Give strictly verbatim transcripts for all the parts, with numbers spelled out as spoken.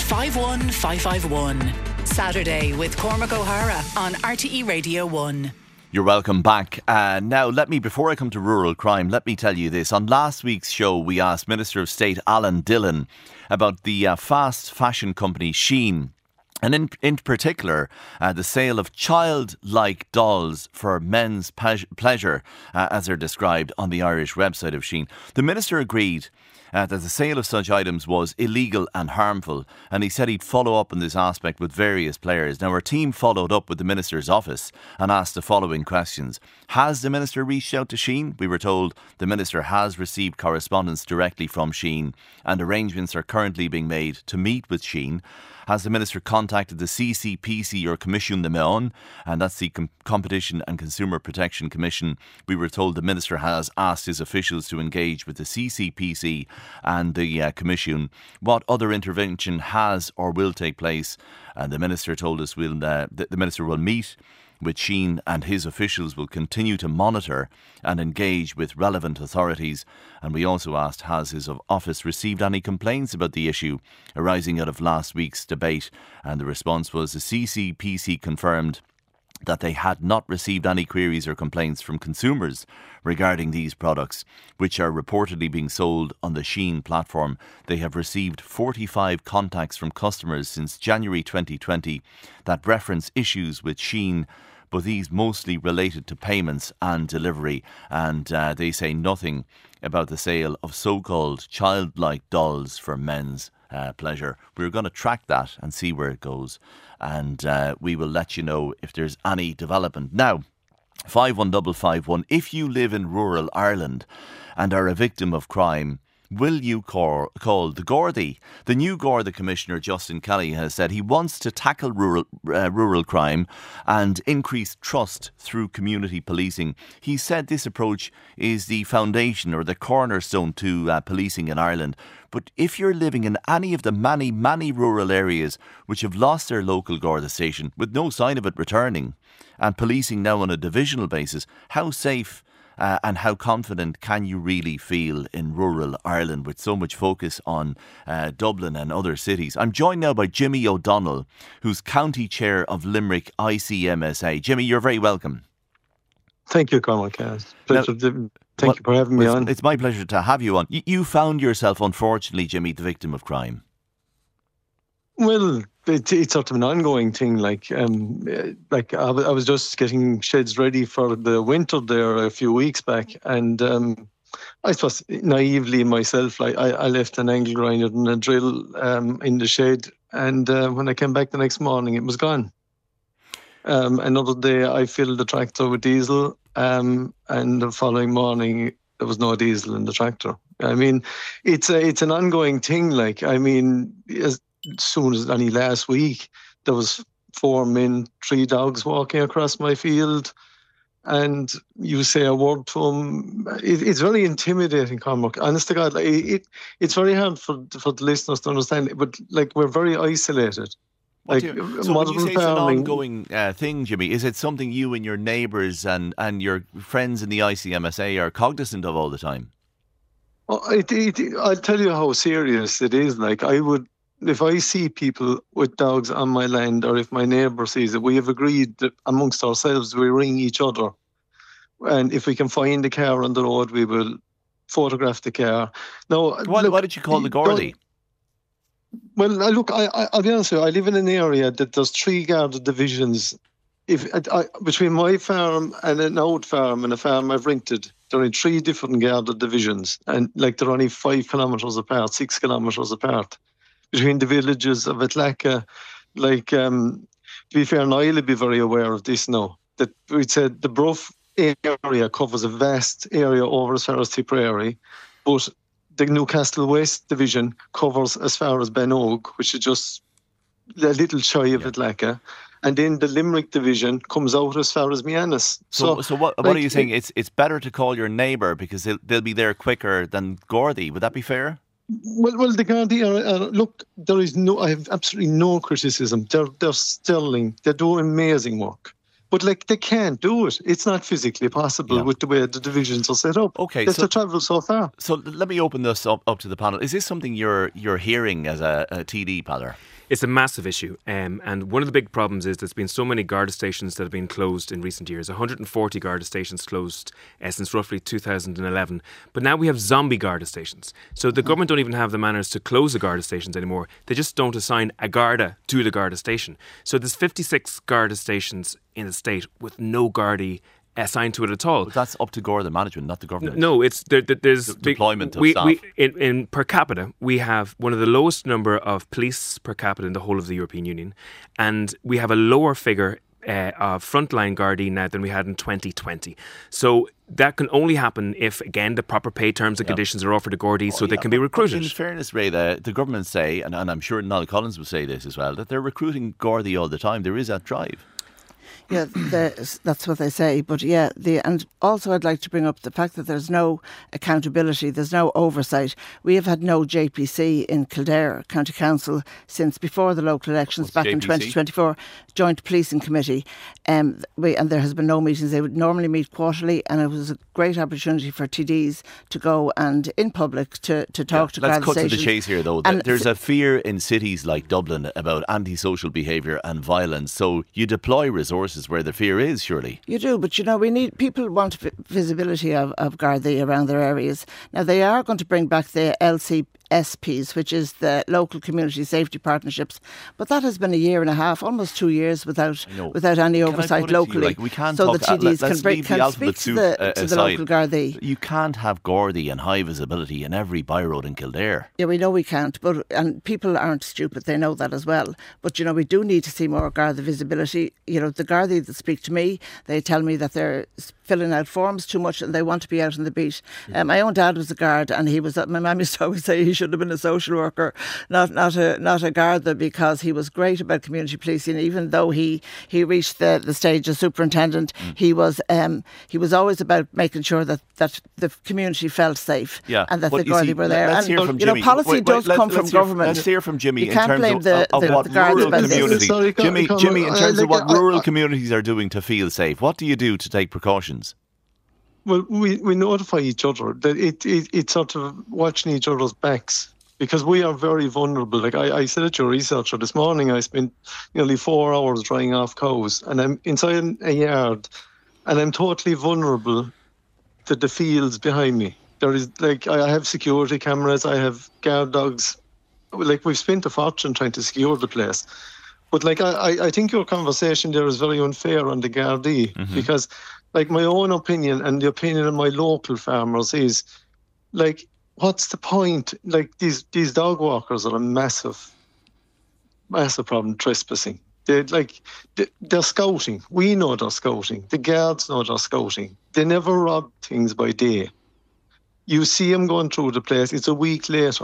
five one five five one. Saturday with Cormac O'Hara on R T E Radio one. You're welcome back. Uh, now, let me, before I come to rural crime, let me tell you this. On last week's show, we asked Minister of State Alan Dillon about the uh, fast fashion company Shein. And in in particular, uh, the sale of childlike dolls for men's pe- pleasure, uh, as they're described on the Irish website of Shein. The Minister agreed uh, that the sale of such items was illegal and harmful, and he said he'd follow up on this aspect with various players. Now, our team followed up with the Minister's office and asked the following questions. Has the Minister reached out to Shein? We were told the Minister has received correspondence directly from Shein, and arrangements are currently being made to meet with Shein. Has the Minister contacted the C C P C or Commission de Meon, and that's the Com- Competition and Consumer Protection Commission? We were told the Minister has asked his officials to engage with the C C P C and the uh, Commission. What other intervention has or will take place? And the Minister told us we'll, uh, that the Minister will meet with Shein, and his officials will continue to monitor and engage with relevant authorities. And we also asked, has his office received any complaints about the issue arising out of last week's debate? And the response was the C C P C confirmed that they had not received any queries or complaints from consumers regarding these products, which are reportedly being sold on the Shein platform. They have received forty-five contacts from customers since January twenty twenty that reference issues with Shein, but these mostly related to payments and delivery. And uh, they say nothing about the sale of so-called childlike dolls for men's uh, pleasure. We're going to track that and see where it goes. And uh, we will let you know if there's any development. Now, five one five five one, if you live in rural Ireland and are a victim of crime, will you call, call the Gardaí? The new Garda Commissioner, Justin Kelly, has said he wants to tackle rural uh, rural crime and increase trust through community policing. He said this approach is the foundation or the cornerstone to uh, policing in Ireland. But if you're living in any of the many, many rural areas which have lost their local Garda station with no sign of it returning, and policing now on a divisional basis, how safe Uh, and how confident can you really feel in rural Ireland with so much focus on uh, Dublin and other cities? I'm joined now by Jimmy O'Donnell, who's County Chair of Limerick I C M S A. Jimmy, you're very welcome. Thank you, Cormac. Pleasure Now, to, thank well, you for having me it's, on. It's my pleasure to have you on. You, you found yourself, unfortunately, Jimmy, the victim of crime. Well, it, it's sort of an ongoing thing. Like, um, like I, w- I was just getting sheds ready for the winter there a few weeks back, and um, I suppose naively myself, like I, I left an angle grinder and a drill um, in the shed, and uh, when I came back the next morning, it was gone. Um, another day, I filled the tractor with diesel, um, and the following morning, there was no diesel in the tractor. I mean, it's a, it's an ongoing thing. Like, I mean, as soon as only last week, there was four men, three dogs walking across my field, and you say a word to them. It, it's very intimidating, Cormac. Honest to God, like, it, it's very hard for for the listeners to understand. But like, we're very isolated. What Like, do you, so when you say it's an ongoing uh, thing, Jimmy, is it something you and your neighbours and, and your friends in the I C M S A are cognizant of all the time? Oh, it, it, I'll tell you how serious it is. Like, I would, if I see people with dogs on my land, or if my neighbour sees it, we have agreed that amongst ourselves we ring each other. And if we can find the car on the road, we will photograph the car. Now, Why, look, why did you call the Gardaí? Well, I look, I, I, I'll be honest with you, I live in an area that there's three Garda divisions. If I, I, between my farm and an old farm and a farm I've rented, they're in three different Garda divisions, and like they're only five kilometres apart, six kilometres apart. Between the villages of Atlaka, like, um, to be fair, Niall will be very aware of this now, that we said the Bruff area covers a vast area over as far as Tipperary, but the Newcastle West division covers as far as Benogue, which is just a little shy of yeah. Atlaka. And then the Limerick division comes out as far as Miannis. So, so, so what, what like, are you saying? It, it's it's better to call your neighbour because they'll, they'll be there quicker than Gardaí. Would that be fair? Well, well, the Gardaí are, are look. There is no. I have absolutely no criticism. They're they're sterling. They do amazing work. But like they can't do it. It's not physically possible yeah. with the way the divisions are set up. Okay, they have so, to travel so far. So let me open this up, up to the panel. Is this something you're you're hearing as a, a T D, Peadar? It's a massive issue, um, and one of the big problems is there's been so many Garda stations that have been closed in recent years. one hundred forty Garda stations closed uh, since roughly two thousand eleven. But now we have zombie Garda stations. So the mm. government don't even have the manners to close the Garda stations anymore. They just don't assign a Garda to the Garda station. So there's fifty-six Garda stations in the state with no Gardaí assigned to it at all. But that's up to Garda management, not the government. No, it's there, there's the deployment of we, staff. We, in, in per capita, we have one of the lowest number of police per capita in the whole of the European Union, and we have a lower figure uh, of frontline Gardaí now than we had in twenty twenty. So that can only happen if, again, the proper pay terms and yeah. conditions are offered to Gardaí oh, so yeah. they can be recruited. In fairness, Ray, the, the government say, and, and I'm sure Niall Collins will say this as well, that they're recruiting Gardaí all the time. There is that drive. Yeah, the, that's what they say. But yeah, the and also I'd like to bring up the fact that there's no accountability, there's no oversight. We have had no J P C in Kildare County Council since before the local elections. What's back J P C? In twenty twenty-four, Joint Policing Committee. Um, we, and there has been no meetings. They would normally meet quarterly, and it was a great opportunity for T Ds to go and in public to, to talk yeah, to Let's cut stations. to the chase here, though. And there's a fear in cities like Dublin about antisocial behaviour and violence. So you deploy resources where the fear is, surely. You do, but you know, we need people want v- visibility of, of Gardaí around their areas. Now, they are going to bring back the L C S Ps, which is the local community safety partnerships, but that has been a year and a half, almost two years without without any can oversight locally. Like, we can't so talk, the T Ds uh, can, bring, can speak to the, uh, to the local Gardaí. You can't have Gardaí and high visibility in every byroad in Kildare. Yeah, we know we can't, but and people aren't stupid, they know that as well. But you know, we do need to see more Garda visibility. You know, the Gardaí that speak to me, they tell me that they're filling out forms too much and they want to be out on the beat. Mm. Um, my own dad was a guard, and he was. My mum used to always say he should have been a social worker, not not a not a Garda, because he was great about community policing. Even though he, he reached the, the stage of superintendent, mm. he was um, he was always about making sure that, that the community felt safe yeah. and that but the Gardaí were there. Let's and hear from you Jimmy. know, policy wait, wait, does let's, come let's from hear, government. Let's hear from Jimmy you in can't terms blame of, the, of the, what the rural communities. Sorry, Jimmy, come, Jimmy, in come, terms uh, of what like, rural I, communities are doing to feel safe, what do you do to take precautions? Well, we, we notify each other that it, it it's sort of watching each other's backs, because we are very vulnerable. Like I, I said at your researcher this morning, I spent nearly four hours drying off cows, and I'm inside a yard, and I'm totally vulnerable to the fields behind me. There is like I have security cameras, I have guard dogs. Like we've spent a fortune trying to secure the place. But like I, I think your conversation there is very unfair on the Gardaí, mm-hmm. because like my own opinion and the opinion of my local farmers is like, what's the point? Like these these dog walkers are a massive, massive problem, trespassing. They're like they're scouting. We know they're scouting. The guards know they're scouting. They never rob things by day. You see them going through the place. It's a week later.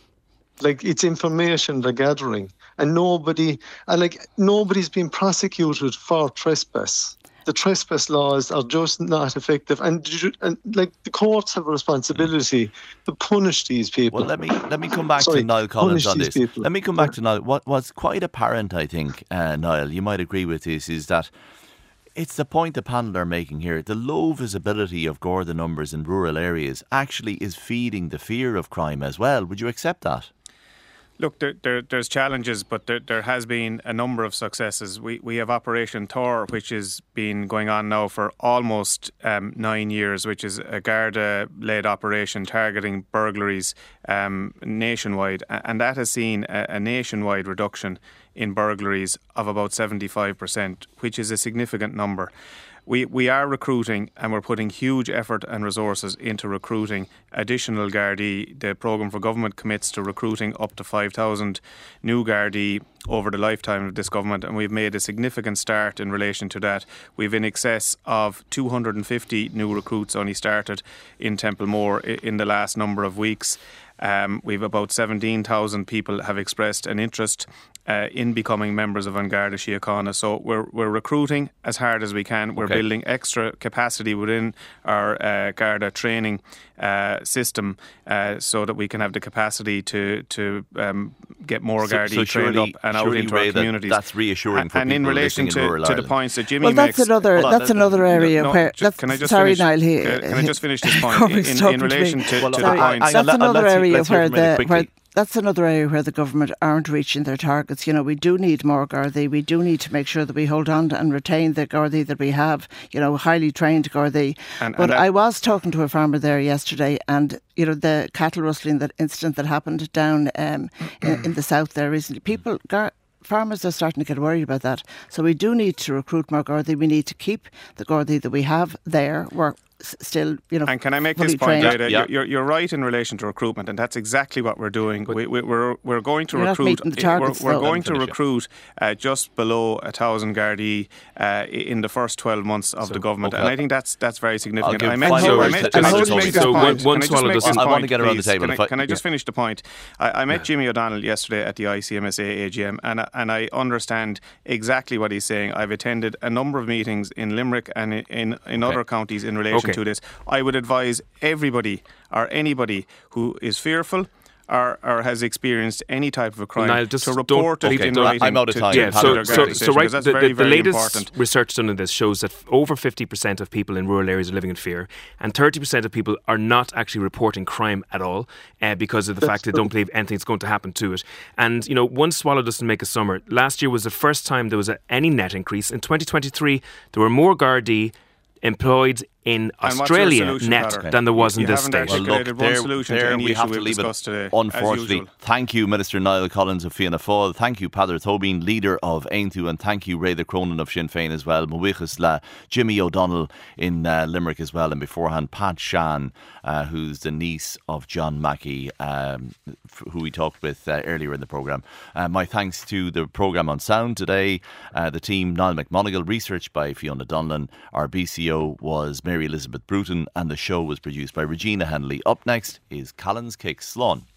Like it's information they're gathering, and nobody and like nobody's been prosecuted for trespass. The trespass laws are just not effective, and, and like the courts have a responsibility to punish these people. Well, let me let me come back Sorry, to Niall Collins on this. People. Let me come back to Niall. What what's quite apparent, I think, uh, Niall, you might agree with this, is that it's the point the panel are making here. The low visibility of Garda numbers in rural areas actually is feeding the fear of crime as well. Would you accept that? Look, there, there, there's challenges, but there, there has been a number of successes. We we have Operation Thor, which has been going on now for almost um, nine years, which is a Garda-led operation targeting burglaries um, nationwide. And that has seen a, a nationwide reduction in burglaries of about seventy-five percent, which is a significant number. We we are recruiting, and we're putting huge effort and resources into recruiting additional Gardaí. The programme for government commits to recruiting up to five thousand new Gardaí over the lifetime of this government, and we've made a significant start in relation to that. We've in excess of two hundred fifty new recruits only started in Templemore in the last number of weeks. Um, we've about seventeen thousand people have expressed an interest uh, in becoming members of An Garda Síochána. So we're we're recruiting as hard as we can. We're okay. building extra capacity within our uh, Garda training uh, system uh, so that we can have the capacity to to um, get more So- Gardaí so trained surely- up and out surely, into Ray, our that- communities. that's reassuring for and people in relation living in to, rural to the Ireland. points that Jimmy Well, makes. that's another. Hold on, that's let- another area No, where. just- That's, can I just sorry, finish? Niall. He, Can, can I just finish this point Cormac's in, in, talking in to me. relation to, Well, to I- the I- points? I- That's let- another let's- area let's hear where from Minnie the quickly. where that's another area where the government aren't reaching their targets. You know, we do need more Gardaí. We do need to make sure that we hold on to and retain the Gardaí that we have. You know, highly trained Gardaí. And- but and that- I was talking to a farmer there yesterday, and you know, the cattle rustling, that incident that happened down um, in, in the south there recently. People. Gar- Farmers are starting to get worried about that. So we do need to recruit more Gardaí. We need to keep the Gardaí that we have there. We're s- still, you know, And can I make fully this point, trained. Rada? Yeah. You're, you're right in relation to recruitment, and that's exactly what we're doing. We, we, we're we're going to You're not recruit. meeting the targets, we're we're though. going to Let me finish, recruit uh, just below a thousand Gardaí uh, in the first twelve months of So, the government, okay. and I think that's that's very significant. give I meant, final I words meant, to- can I to just Toby. make this So point? one- one Can I just swallow make doesn't- this I want to point, get around the please? table. Can I, If I- can I just yeah. finish the point? I, I met Jimmy O'Donnell yesterday at the I C M S A A G M, and I- and I understand exactly what he's saying. I've attended a number of meetings in Limerick and in in, in Okay. other counties in relation Okay. to this. I would advise everybody or anybody who is fearful or, or has experienced any type of a crime Niall, just to don't- report it Okay, in don't- writing. I'm out of to- time. to Yeah, Have so, their so, Garda so station, right, because that's the, very, the, the very latest important. research done on this shows that over fifty percent of people in rural areas are living in fear, and thirty percent of people are not actually reporting crime at all uh, because of the fact they don't believe anything's going to happen to it. And, you know, one swallow doesn't make a summer. Last year was the first time there was a, any net increase. In twenty twenty-three, there were more Gardaí employed in And what's your Australia solution, net Peter? than there was in You this haven't state. actually- Well, articulated look, one there, solution to there any we issue have to we've leave it. discussed today, as Unfortunately, usual. thank you, Minister Niall Collins of Fianna Fáil. Thank you, Peadar Tobin, leader of Aontú, and thank you, Ray the Cronin of Sinn Féin as well. Mawichas La, Jimmy O'Donnell in uh, Limerick as well, and beforehand Pat Shan, uh, who's the niece of John Mackey, um, f- who we talked with uh, earlier in the programme. Uh, my thanks to the programme on sound today, uh, the team Niall McMonigal, research by Fiona Donlan. Our B C O was Mary Elizabeth Bruton, and the show was produced by Regina Henley. Up next is Callan's Kicks. Slán.